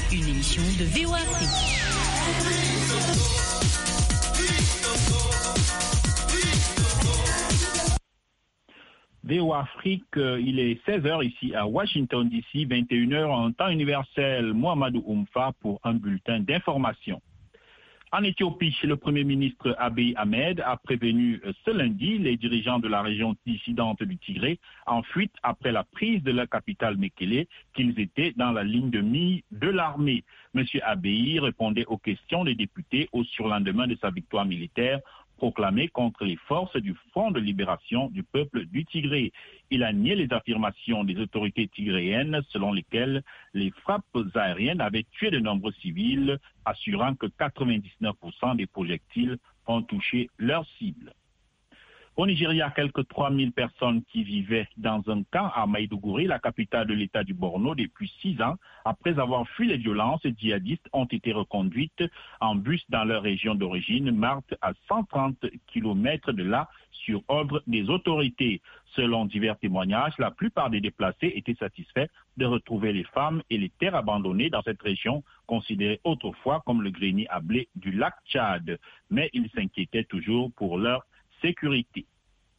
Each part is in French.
une émission de VOA Afrique. VOA Afrique, il est 16h ici à Washington DC, 21h en temps universel. Mohamedou Oumfa pour un bulletin d'information. En Éthiopie, le Premier ministre Abiy Ahmed a prévenu ce lundi les dirigeants de la région dissidente du Tigré en fuite après la prise de la capitale Mekele qu'ils étaient dans la ligne de mire de l'armée. M. Abiy répondait aux questions des députés au surlendemain de sa victoire militaire proclamé contre les forces du Front de libération du peuple du Tigré. Il a nié les affirmations des autorités tigréennes selon lesquelles les frappes aériennes avaient tué de nombreux civils, assurant que 99% des projectiles ont touché leur cible. Au Nigeria, quelques 3000 personnes qui vivaient dans un camp à Maïdougouri, la capitale de l'État du Borno, depuis 6 ans, après avoir fui les violences djihadistes, ont été reconduites en bus dans leur région d'origine, marque à 130 km de là, sur ordre des autorités. Selon divers témoignages, la plupart des déplacés étaient satisfaits de retrouver les femmes et les terres abandonnées dans cette région, considérée autrefois comme le grenier à blé du lac Tchad. Mais ils s'inquiétaient toujours pour leur sécurité.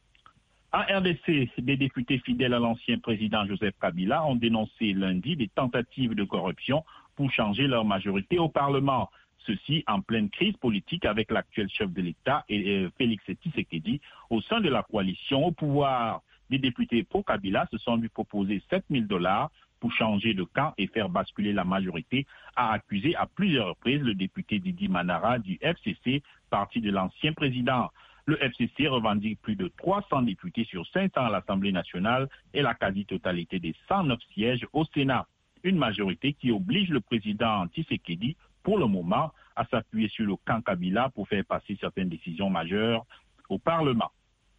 En RDC, des députés fidèles à l'ancien président Joseph Kabila ont dénoncé lundi des tentatives de corruption pour changer leur majorité au Parlement. Ceci en pleine crise politique avec l'actuel chef de l'État, Félix Tshisekedi, au sein de la coalition au pouvoir. Des députés pro-Kabila se sont vu proposer $7,000 pour changer de camp et faire basculer la majorité, a accusé à plusieurs reprises le député Didi Manara du FCC, parti de l'ancien président. Le FCC revendique plus de 300 députés sur 500 à l'Assemblée nationale et la quasi-totalité des 109 sièges au Sénat. Une majorité qui oblige le président Tshisekedi, pour le moment, à s'appuyer sur le camp Kabila pour faire passer certaines décisions majeures au Parlement.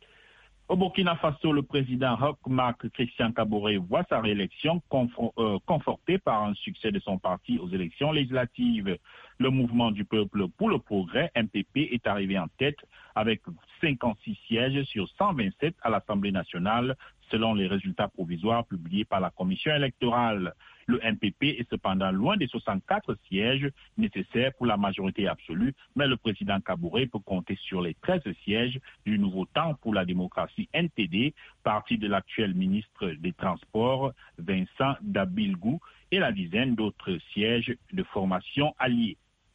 Au Burkina Faso, le président Roch-Marc Christian Kaboré voit sa réélection confortée par un succès de son parti aux élections législatives. Le mouvement du peuple pour le progrès, MPP, est arrivé en tête avec 56 sièges sur 127 à l'Assemblée nationale, selon les résultats provisoires publiés par la Commission électorale. Le MPP est cependant loin des 64 sièges nécessaires pour la majorité absolue, mais le président Kaboré peut compter sur les 13 sièges du Nouveau Temps pour la démocratie NTD, parti de l'actuel ministre des Transports, Vincent Dabilgou, et la dizaine d'autres sièges de formation alliée.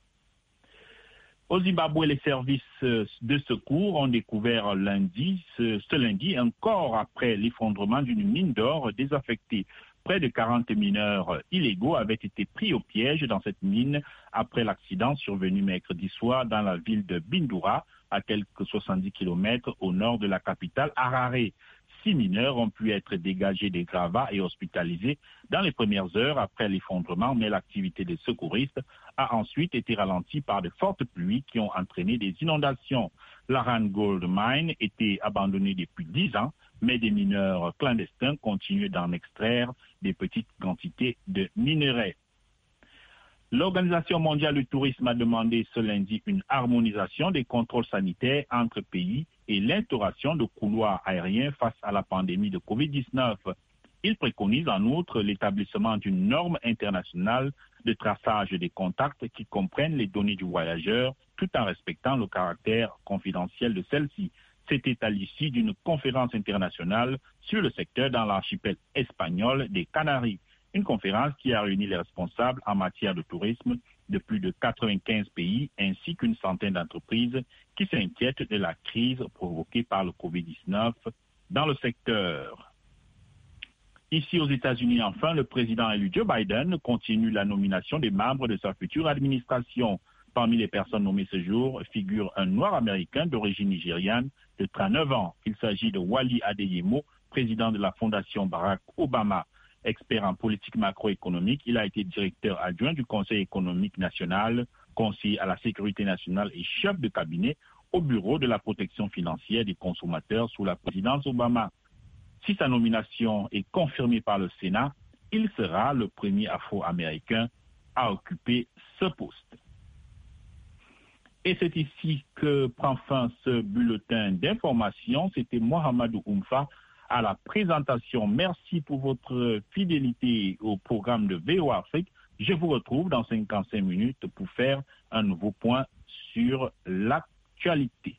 Au Zimbabwe, les services de secours ont découvert ce lundi un corps après l'effondrement d'une mine d'or désaffectée. Près de 40 mineurs illégaux avaient été pris au piège dans cette mine après l'accident survenu mercredi soir dans la ville de Bindura, à quelques 70 km au nord de la capitale Harare. 6 mineurs ont pu être dégagés des gravats et hospitalisés dans les premières heures après l'effondrement, mais l'activité des secouristes a ensuite été ralentie par de fortes pluies qui ont entraîné des inondations. La Rand Gold Mine était abandonnée depuis 10 ans, mais des mineurs clandestins continuent d'en extraire des petites quantités de minerais. L'Organisation mondiale du tourisme a demandé ce lundi une harmonisation des contrôles sanitaires entre pays et l'instauration de couloirs aériens face à la pandémie de Covid-19. Il préconise en outre l'établissement d'une norme internationale de traçage des contacts qui comprennent les données du voyageur tout en respectant le caractère confidentiel de celle-ci. C'était à l'issue d'une conférence internationale sur le secteur dans l'archipel espagnol des Canaries. Une conférence qui a réuni les responsables en matière de tourisme de plus de 95 pays ainsi qu'une centaine d'entreprises qui s'inquiètent de la crise provoquée par le Covid-19 dans le secteur. Ici aux États-Unis, enfin, le président élu Joe Biden continue la nomination des membres de sa future administration. Parmi les personnes nommées ce jour figure un noir américain d'origine nigériane de 39 ans. Il s'agit de Wally Adeyemo, président de la Fondation Barack Obama. Expert en politique macroéconomique, il a été directeur adjoint du Conseil économique national, conseiller à la sécurité nationale et chef de cabinet au Bureau de la protection financière des consommateurs sous la présidence Obama. Si sa nomination est confirmée par le Sénat, il sera le premier Afro-Américain à occuper ce poste. Et c'est ici que prend fin ce bulletin d'information. C'était Mohamedou Oumfa à la présentation. Merci pour votre fidélité au programme de VOA Afrique. Je vous retrouve dans 55 minutes pour faire un nouveau point sur l'actualité.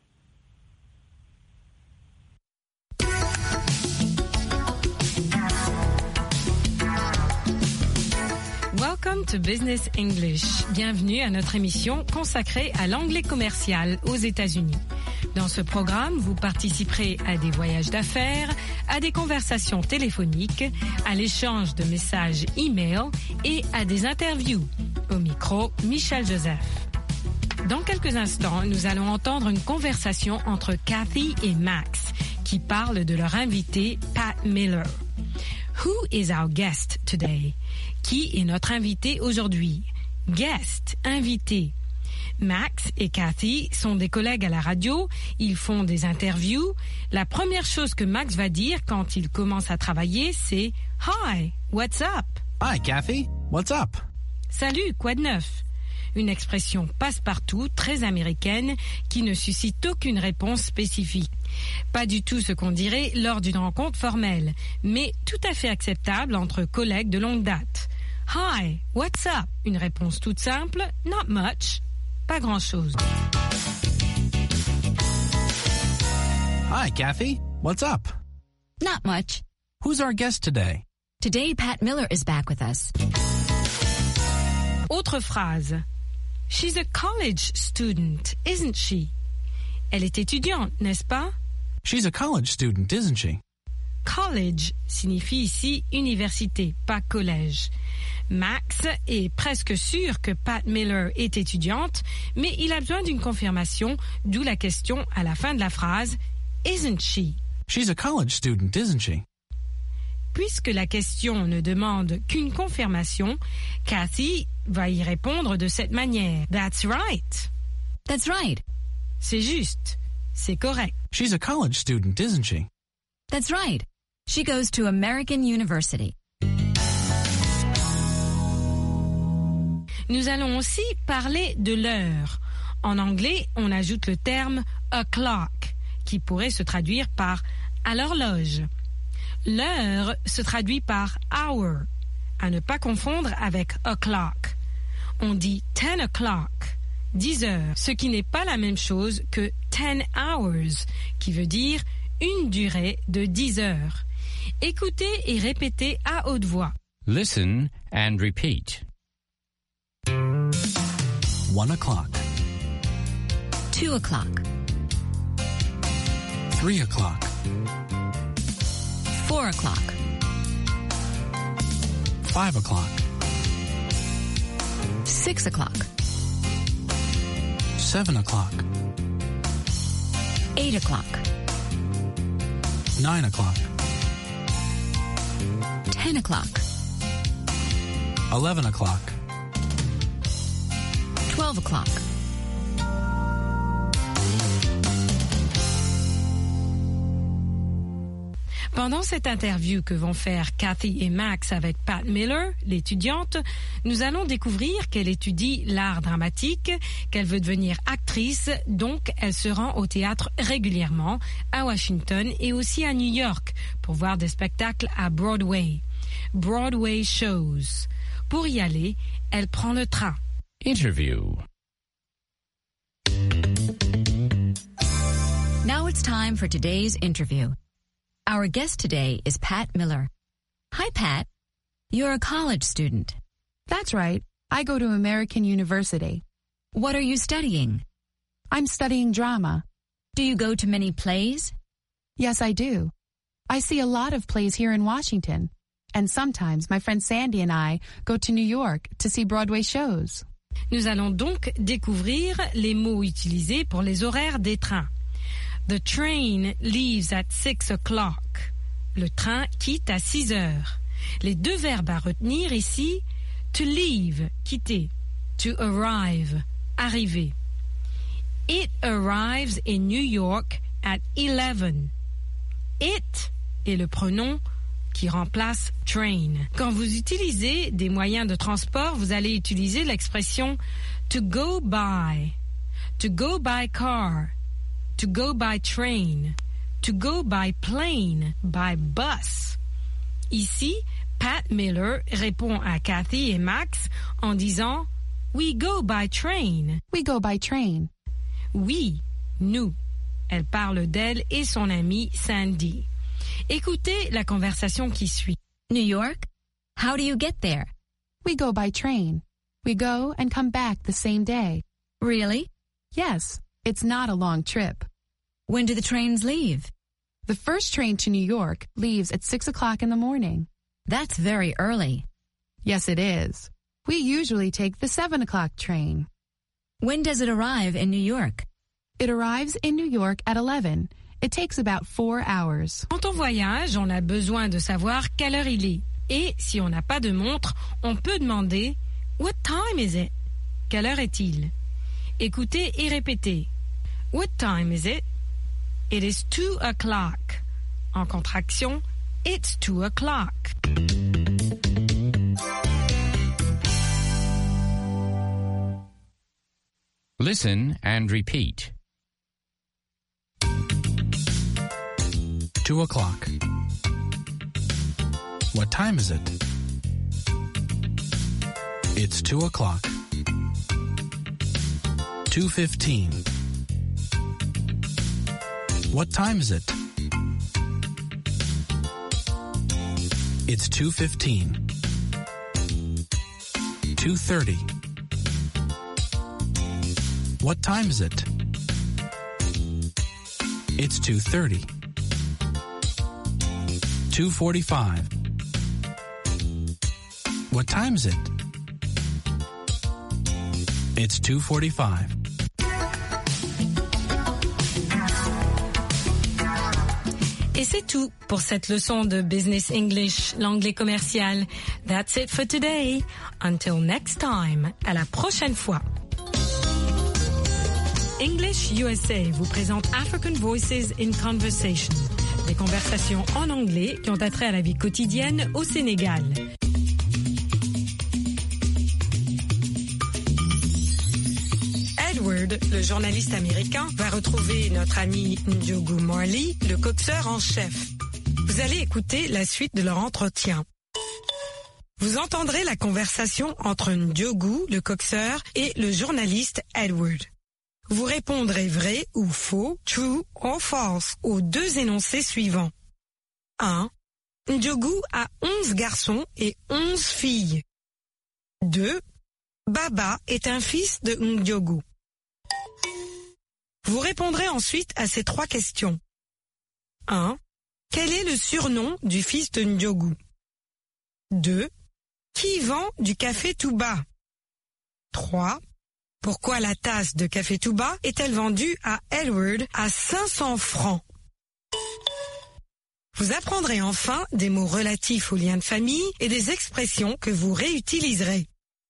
Welcome to Business English. Bienvenue à notre émission consacrée à l'anglais commercial aux États-Unis. Dans ce programme, vous participerez à des voyages d'affaires, à des conversations téléphoniques, à l'échange de messages e-mail et à des interviews. Au micro, Michel Joseph. Dans quelques instants, nous allons entendre une conversation entre Kathy et Max qui parlent de leur invité, Pat Miller. Who is our guest today? Qui est notre invité aujourd'hui? Guest, invité. Max et Kathy sont des collègues à la radio, ils font des interviews. La première chose que Max va dire quand il commence à travailler, c'est « Hi, what's up? » Hi, Kathy, what's up? Salut, quoi de neuf? Une expression passe-partout, très américaine, qui ne suscite aucune réponse spécifique. Pas du tout ce qu'on dirait lors d'une rencontre formelle, mais tout à fait acceptable entre collègues de longue date. « Hi, what's up? » Une réponse toute simple, « Not much. » Pas grand-chose. Hi, Kathy. What's up? Not much. Who's our guest today? Today, Pat Miller is back with us. Autre phrase. She's a college student, isn't she? Elle est étudiante, n'est-ce pas? She's a college student, isn't she? College signifie ici université, pas collège. Max est presque sûr que Pat Miller est étudiante, mais il a besoin d'une confirmation, d'où la question à la fin de la phrase « Isn't she ?» She's a college student, isn't she? Puisque la question ne demande qu'une confirmation, Kathy va y répondre de cette manière. « That's right. » That's right. C'est juste. C'est correct. She's a college student, isn't she? That's right. She goes to American University. Nous allons aussi parler de l'heure. En anglais, on ajoute le terme « o'clock » qui pourrait se traduire par « à l'horloge ». L'heure se traduit par « hour », à ne pas confondre avec « o'clock ». On dit « 10 o'clock », 10 heures, ce qui n'est pas la même chose que « 10 hours », qui veut dire une durée de 10 heures. Écoutez et répétez à haute voix. Listen and repeat. 1 o'clock. 2 o'clock. 3 o'clock. 4 o'clock. 5 o'clock. 6 o'clock. 7 o'clock. 8 o'clock. 9 o'clock. 10 o'clock. 11 o'clock. 12 o'clock. Pendant cette interview que vont faire Kathy et Max avec Pat Miller, l'étudiante, nous allons découvrir qu'elle étudie l'art dramatique, qu'elle veut devenir actrice, donc elle se rend au théâtre régulièrement, à Washington et aussi à New York, pour voir des spectacles à Broadway. Broadway shows. Pour y aller, elle prend le train. Interview. Now it's time for today's interview. Our guest today is Pat Miller. Hi, Pat. You're a college student. That's right. I go to American University. What are you studying? I'm studying drama. Do you go to many plays? Yes, I do. I see a lot of plays here in Washington. And sometimes my friend Sandy and I go to New York to see Broadway shows. Nous allons donc découvrir les mots utilisés pour les horaires des trains. The train leaves at 6 o'clock. Le train quitte à 6 heures. Les deux verbes à retenir ici, to leave, quitter, to arrive, arriver. It arrives in New York at 11. It est le pronom qui remplace train. Quand vous utilisez des moyens de transport, vous allez utiliser l'expression to go by car, to go by train, to go by plane, by bus. Ici, Pat Miller répond à Kathy et Max en disant « We go by train ». We go by train. Oui, nous. Elle parle d'elle et son amie Sandy. Écoutez la conversation qui suit. New York? How do you get there? We go by train. We go and come back the same day. Really? Yes, it's not a long trip. When do the trains leave? The first train to New York leaves at 6 o'clock in the morning. That's very early. Yes, it is. We usually take the 7 o'clock train. When does it arrive in New York? It arrives in New York at 11. It takes about 4 hours. Quand on voyage, on a besoin de savoir quelle heure il est. Et si on n'a pas de montre, on peut demander « What time is it ?» Quelle heure est-il? Écoutez et répétez. What time is it? It is 2 o'clock. En contraction, it's 2 o'clock. Listen and repeat. 2 o'clock. What time is it? It's 2 o'clock. 2:15. What time is it? It's 2:15. 2:30. What time is it? It's 2:30. 2:45. What time is it? It's 2:45. Et c'est tout pour cette leçon de Business English, l'anglais commercial. That's it for today. Until next time. À la prochaine fois. English USA vous présente African Voices in Conversation. Des conversations en anglais qui ont attrait à la vie quotidienne au Sénégal. Edward, le journaliste américain, va retrouver notre ami Ndiogu Morley, le coxeur en chef. Vous allez écouter la suite de leur entretien. Vous entendrez la conversation entre Ndiogu, le coxeur, et le journaliste Edward. Vous répondrez vrai ou faux, true or false, aux deux énoncés suivants. 1. Ndiogu a 11 garçons et 11 filles. 2. Baba est un fils de Ndiogu. Vous répondrez ensuite à ces 3 questions. 1. Quel est le surnom du fils de Ndiogu? 2. Qui vend du café Touba? 3. Pourquoi la tasse de café Touba est-elle vendue à Edward à 500 francs? Vous apprendrez enfin des mots relatifs aux liens de famille et des expressions que vous réutiliserez.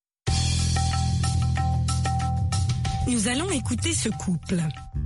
Nous allons écouter ce couple.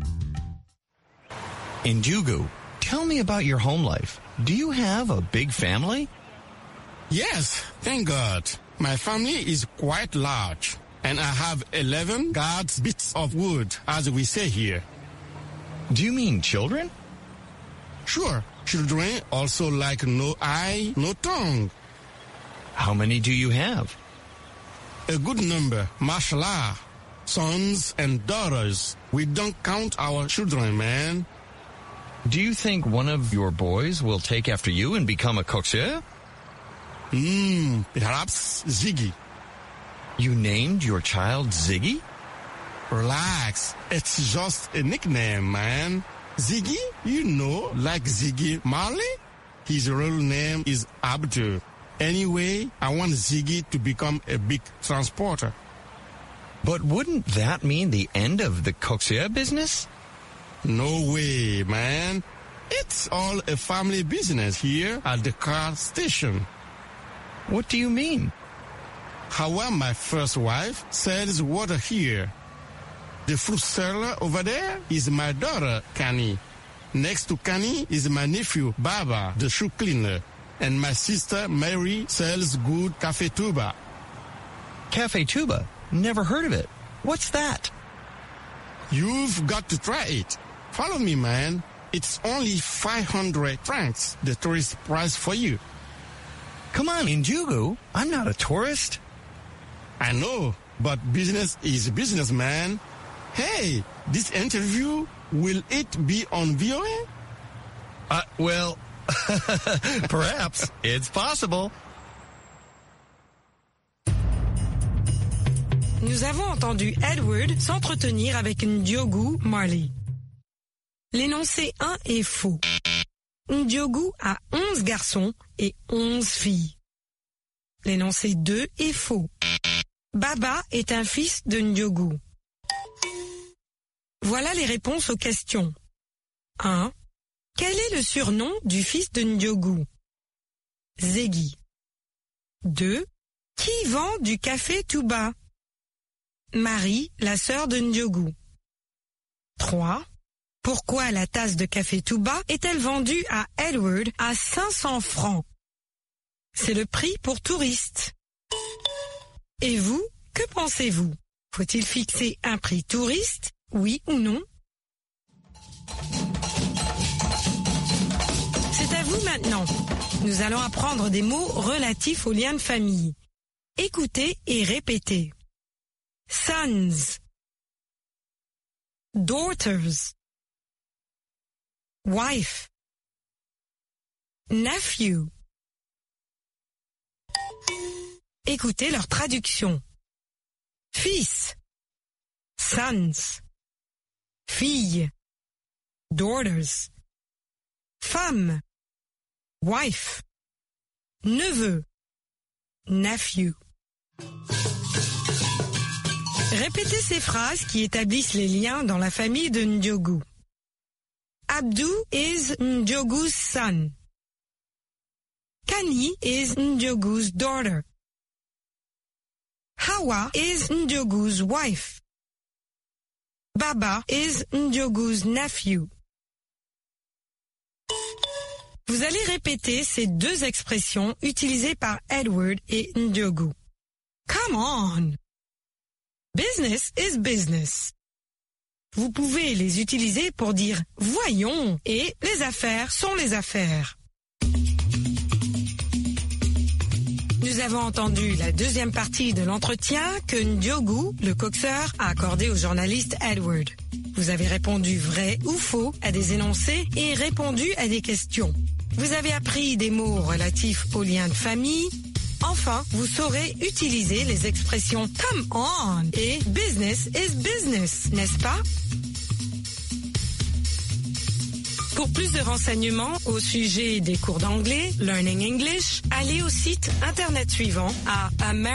Ndiogu, tell me about your home life. Do you have a big family? Yes, thank God. My family is quite large, and I have 11 guards bits of wood, as we say here. Do you mean children? Sure, children also like no eye, no tongue. How many do you have? A good number, mashallah. Sons and daughters. We don't count our children, man. Do you think one of your boys will take after you and become a coxeur? Perhaps Ziggy. You named your child Ziggy? Relax. It's just a nickname, man. Ziggy, you know, like Ziggy Marley? His real name is Abdul. Anyway, I want Ziggy to become a big transporter. But wouldn't that mean the end of the coxeur business? No way, man. It's all a family business here at the car station. What do you mean? How my first wife sells water here. The fruit seller over there is my daughter, Kani. Next to Kani is my nephew, Baba, the shoe cleaner. And my sister, Mary, sells good Café Touba. Café Touba? Never heard of it. What's that? You've got to try it. Follow me, man. It's only 500 francs, the tourist price for you. Come on, Njugu. I'm not a tourist. I know, but business is business, man. Hey, this interview, will it be on VOA? Well, perhaps. It's possible. Nous avons entendu Edward s'entretenir avec Ndiogu Marley. L'énoncé 1 est faux. Ndiogu a 11 garçons et 11 filles. L'énoncé 2 est faux. Baba est un fils de Ndiogu. Voilà les réponses aux questions. 1. Quel est le surnom du fils de Ndiogu? Zegi. 2. Qui vend du café tout bas? Marie, la sœur de Ndiogu. 3. Pourquoi la tasse de café tout bas est-elle vendue à Edward à 500 francs? C'est le prix pour touristes. Et vous, que pensez-vous? Faut-il fixer un prix touriste, oui ou non? C'est à vous maintenant. Nous allons apprendre des mots relatifs aux liens de famille. Écoutez et répétez. Sons, daughters, wife, nephew. Écoutez leur traduction. Fils, sons, fille, daughters, femme, wife, neveu, nephew. Répétez ces phrases qui établissent les liens dans la famille de Ndiogu. Abdou is Ndiogu's son. Kani is Ndiogu's daughter. Hawa is Ndiogu's wife. Baba is Ndiogu's nephew. Vous allez répéter ces deux expressions utilisées par Edward et Ndiogu. Come on! Business is business. Vous pouvez les utiliser pour dire « voyons » et « les affaires sont les affaires ». Nous avons entendu la deuxième partie de l'entretien que Ndiogu, le coxeur, a accordé au journaliste Edward. Vous avez répondu vrai ou faux à des énoncés et répondu à des questions. Vous avez appris des mots relatifs aux liens de famille. Enfin, vous saurez utiliser les expressions « come on » et « business is business », n'est-ce pas? Pour plus de renseignements au sujet des cours d'anglais, Learning English, allez au site internet suivant à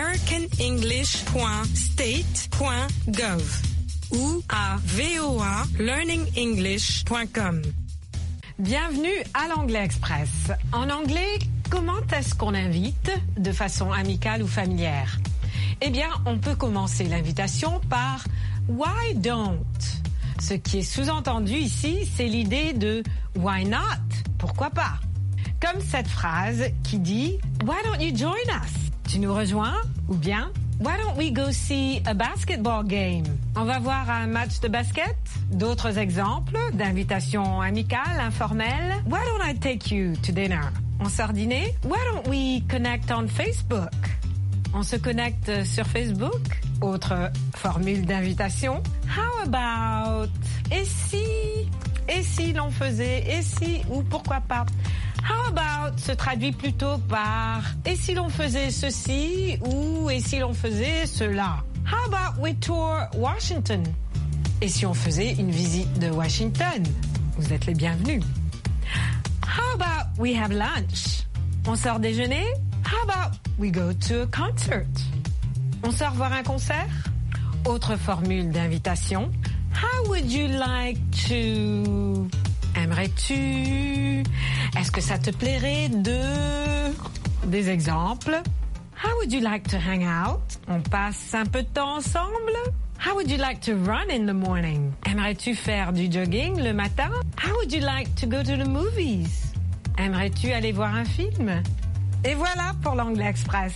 americanenglish.state.gov ou à voalearningenglish.com. Bienvenue à l'Anglais Express. En anglais, comment est-ce qu'on invite de façon amicale ou familière? Eh bien, on peut commencer l'invitation par « why don't ». Ce qui est sous-entendu ici, c'est l'idée de « why not ?» Pourquoi pas? Comme cette phrase qui dit « Why don't you join us ?» Tu nous rejoins? Ou bien « Why don't we go see a basketball game ?» On va voir un match de basket? D'autres exemples d'invitations amicales, informelles. « Why don't I take you to dinner ?» On sort dîner? « Why don't we connect on Facebook ?» On se connecte sur Facebook? Autre formule d'invitation. How about? Et si l'on faisait? Et si ou pourquoi pas? How about se traduit plutôt par et si l'on faisait ceci ou et si l'on faisait cela? How about we tour Washington? Et si on faisait une visite de Washington? Vous êtes les bienvenus. How about we have lunch? On sort déjeuner? How about we go to a concert? On sort voir un concert? Autre formule d'invitation. How would you like to? Aimerais-tu? Est-ce que ça te plairait de? Des exemples. How would you like to hang out? On passe un peu de temps ensemble? How would you like to run in the morning? Aimerais-tu faire du jogging le matin? How would you like to go to the movies? Aimerais-tu aller voir un film? Et voilà pour l'Anglais Express.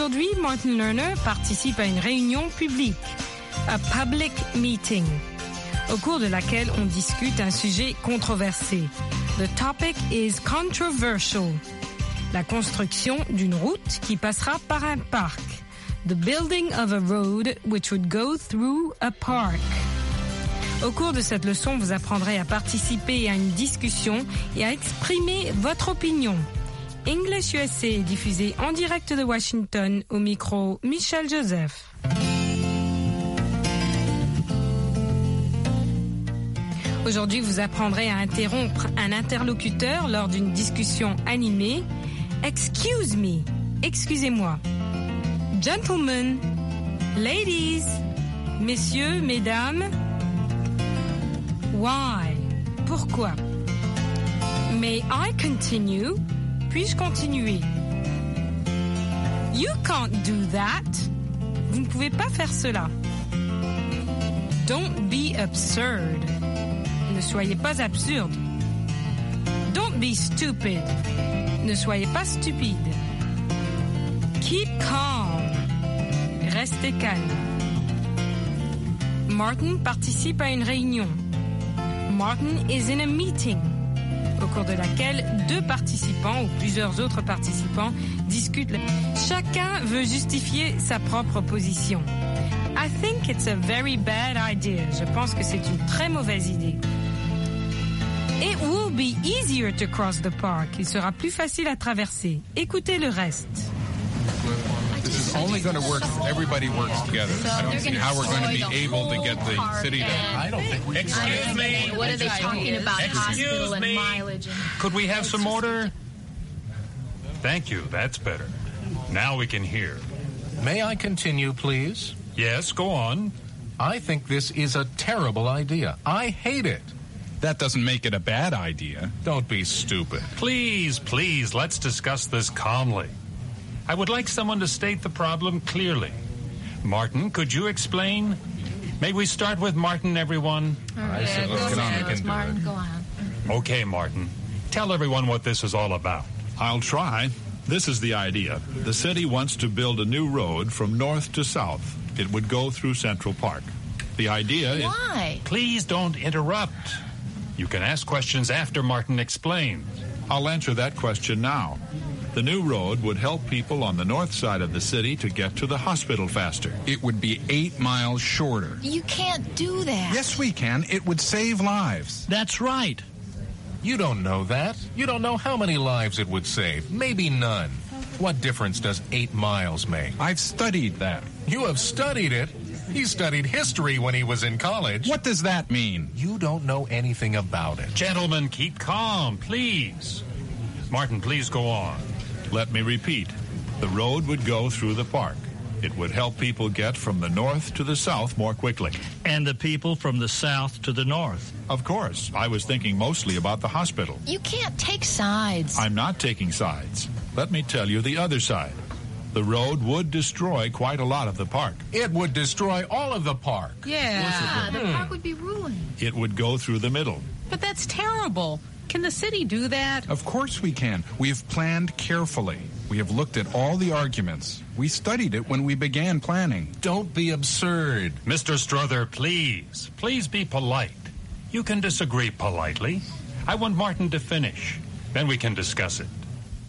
Aujourd'hui, Martin Lerner participe à une réunion publique, a public meeting, au cours de laquelle on discute un sujet controversé. The topic is controversial. La construction d'une route qui passera par un parc. The building of a road which would go through a park. Au cours de cette leçon, vous apprendrez à participer à une discussion et à exprimer votre opinion. English USA est diffusé en direct de Washington, au micro Michel Joseph. Aujourd'hui, vous apprendrez à interrompre un interlocuteur lors d'une discussion animée. Excuse me, excusez-moi. Gentlemen, ladies, messieurs, mesdames. Why? Pourquoi? May I continue? Puis-je continuer? You can't do that. Vous ne pouvez pas faire cela. Don't be absurd. Ne soyez pas absurde. Don't be stupid. Ne soyez pas stupide. Keep calm. Restez calme. Martin participe à une réunion. Martin is in a meeting, au cours de laquelle deux participants ou plusieurs autres participants discutent. Chacun veut justifier sa propre position. I think it's a very bad idea. Je pense que c'est une très mauvaise idée. It will be easier to cross the park. Il sera plus facile à traverser. Écoutez le reste. This is only going to work if everybody works together. I don't see how we're going to be able to get the city to... I don't think we Excuse me. What are they talking about? Hospital and mileage. Could we have some order? Thank you. That's better. Now we can hear. May I continue, please? Yes, go on. I think this is a terrible idea. I hate it. That doesn't make it a bad idea. Don't be stupid. Please, let's discuss this calmly. I would like someone to state the problem clearly. Martin, could you explain? May we start with Martin, everyone? I said let's get on. We can do Martin, it. go on. Okay, Martin. Tell everyone what this is all about. I'll try. This is the idea. The city wants to build a new road from north to south. It would go through Central Park. The idea is... Why? Please don't interrupt. You can ask questions after Martin explains. I'll answer that question now. The new road would help people on the north side of the city to get to the hospital faster. It would be 8 miles shorter. You can't do that. Yes, we can. It would save lives. That's right. You don't know that. You don't know how many lives it would save. Maybe none. What difference does 8 miles make? I've studied that. You have studied it? He studied history when he was in college. What does that mean? You don't know anything about it. Gentlemen, keep calm, please. Martin, please go on. Let me repeat. The road would go through the park. It would help people get from the north to the south more quickly. And the people from the south to the north. Of course. I was thinking mostly about the hospital. You can't take sides. I'm not taking sides. Let me tell you the other side. The road would destroy quite a lot of the park. It would destroy all of the park. Yeah, the park would be ruined. It would go through the middle. But that's terrible. Can the city do that? Of course we can. We have planned carefully. We have looked at all the arguments. We studied it when we began planning. Don't be absurd. Mr. Strother, please. Please be polite. You can disagree politely. I want Martin to finish. Then we can discuss it.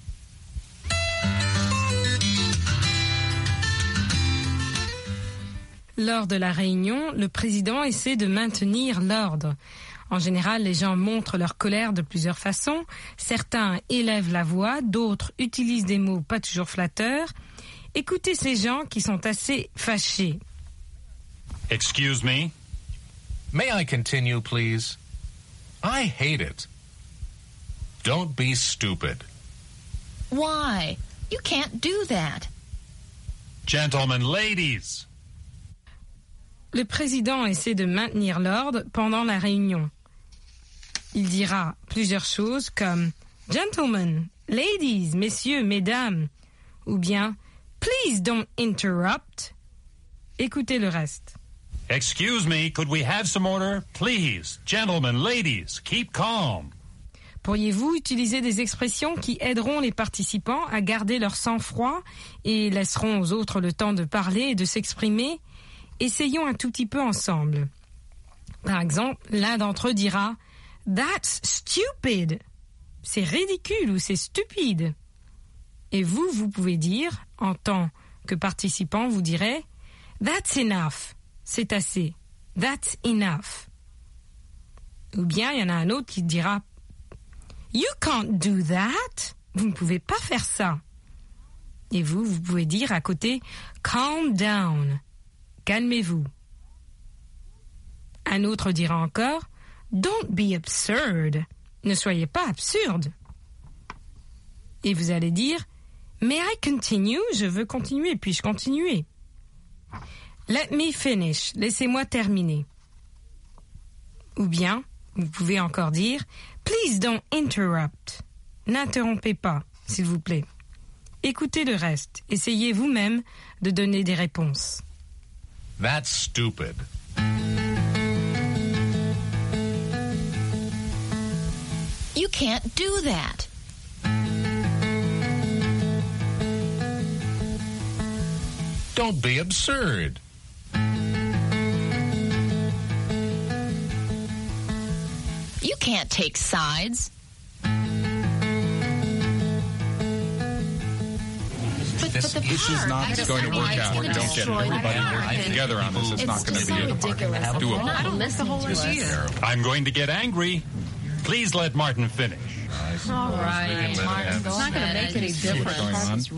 Lors de la réunion, le président essaie de maintenir l'ordre. En général, les gens montrent leur colère de plusieurs façons. Certains élèvent la voix, d'autres utilisent des mots pas toujours flatteurs. Écoutez ces gens qui sont assez fâchés. Excuse me? May I continue, please? I hate it. Don't be stupid. Why? You can't do that. Gentlemen, ladies. Le président essaie de maintenir l'ordre pendant la réunion. Il dira plusieurs choses comme « Gentlemen, ladies, messieurs, mesdames » ou bien « Please don't interrupt ». Écoutez le reste. Excuse me, could we have some order? Please, gentlemen, ladies, keep calm. Pourriez-vous utiliser des expressions qui aideront les participants à garder leur sang-froid et laisseront aux autres le temps de parler et de s'exprimer? Essayons un tout petit peu ensemble. Par exemple, l'un d'entre eux dira « That's stupid ». C'est ridicule ou c'est stupide. Et vous pouvez dire, en tant que participant, vous direz « That's enough ». C'est assez. « That's enough ». Ou bien, il y en a un autre qui dira « You can't do that ». Vous ne pouvez pas faire ça. Et vous pouvez dire à côté « Calm down ». Calmez-vous. Un autre dira encore « Don't be absurd ». Ne soyez pas absurde. Et vous allez dire « May I continue ?» Je veux continuer, puis-je continuer? Let me finish. Laissez-moi terminer. Ou bien, vous pouvez encore dire « Please don't interrupt ». N'interrompez pas, s'il vous plaît. Écoutez le reste. Essayez vous-même de donner des réponses. That's stupid. You can't do that. Don't be absurd. You can't take sides. This is not going to work out. We don't get everybody working together on this. It's not going to be doable. I don't miss the whole idea. I'm going to get angry. Please let Martin finish. All right, Martin. It's not going to make any difference.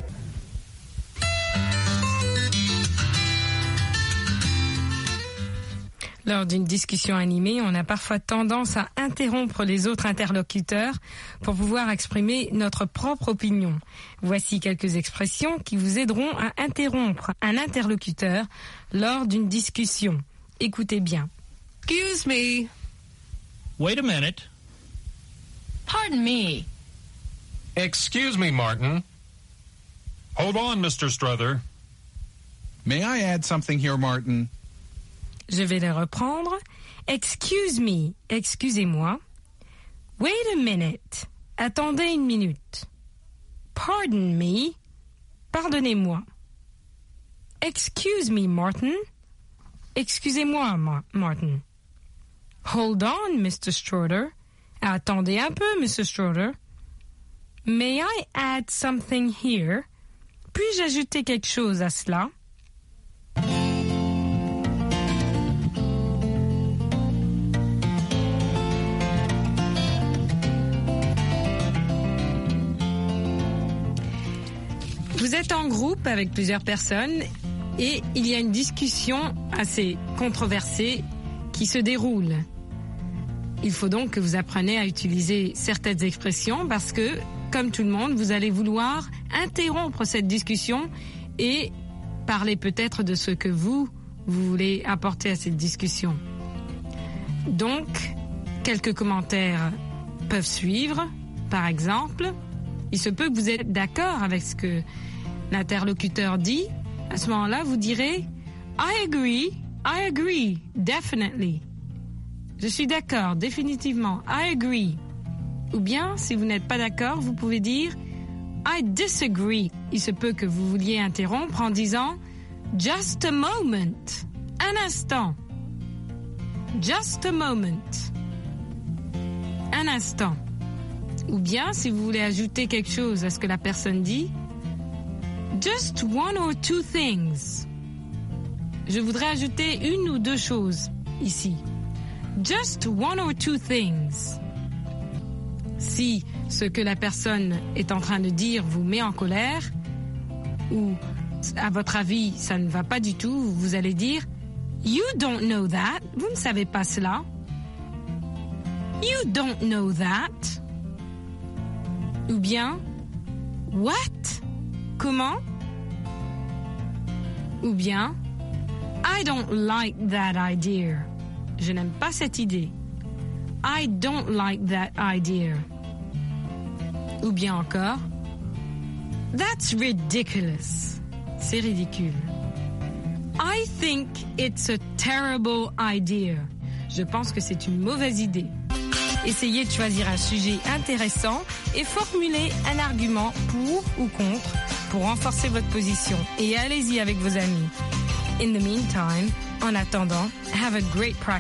Lors d'une discussion animée, on a parfois tendance à interrompre les autres interlocuteurs pour pouvoir exprimer notre propre opinion. Voici quelques expressions qui vous aideront à interrompre un interlocuteur lors d'une discussion. Écoutez bien. Excuse me. Wait a minute. Pardon me. Excuse me, Martin. Hold on, Mr. Struther. May I add something here, Martin? Je vais les reprendre. Excuse me, excusez-moi. Wait a minute, attendez une minute. Pardon me, pardonnez-moi. Excuse me, Martin. Excusez-moi, Martin. Hold on, Mr. Strutter. Attendez un peu, Mr. Strutter. May I add something here? Puis-je ajouter quelque chose à cela? Vous êtes en groupe avec plusieurs personnes et il y a une discussion assez controversée qui se déroule. Il faut donc que vous appreniez à utiliser certaines expressions parce que, comme tout le monde, vous allez vouloir interrompre cette discussion et parler peut-être de ce que vous voulez apporter à cette discussion. Donc, quelques commentaires peuvent suivre. Par exemple, il se peut que vous êtes d'accord avec ce que l'interlocuteur dit. À ce moment-là, vous direz « I agree, definitely ». Je suis d'accord, définitivement. I agree. Ou bien, si vous n'êtes pas d'accord, vous pouvez dire I disagree. Il se peut que vous vouliez interrompre en disant Just a moment. Un instant. Just a moment. Un instant. Ou bien, si vous voulez ajouter quelque chose à ce que la personne dit, Just one or two things. Je voudrais ajouter une ou deux choses ici. Just one or two things. Si ce que la personne est en train de dire vous met en colère, ou à votre avis ça ne va pas du tout, vous allez dire You don't know that. Vous ne savez pas cela. You don't know that. Ou bien What? Comment? Ou bien I don't like that idea. Je n'aime pas cette idée. I don't like that idea. Ou bien encore, That's ridiculous. C'est ridicule. I think it's a terrible idea. Je pense que c'est une mauvaise idée. Essayez de choisir un sujet intéressant et formulez un argument pour ou contre pour renforcer votre position. Et allez-y avec vos amis. In the meantime, en attendant, have a great practice.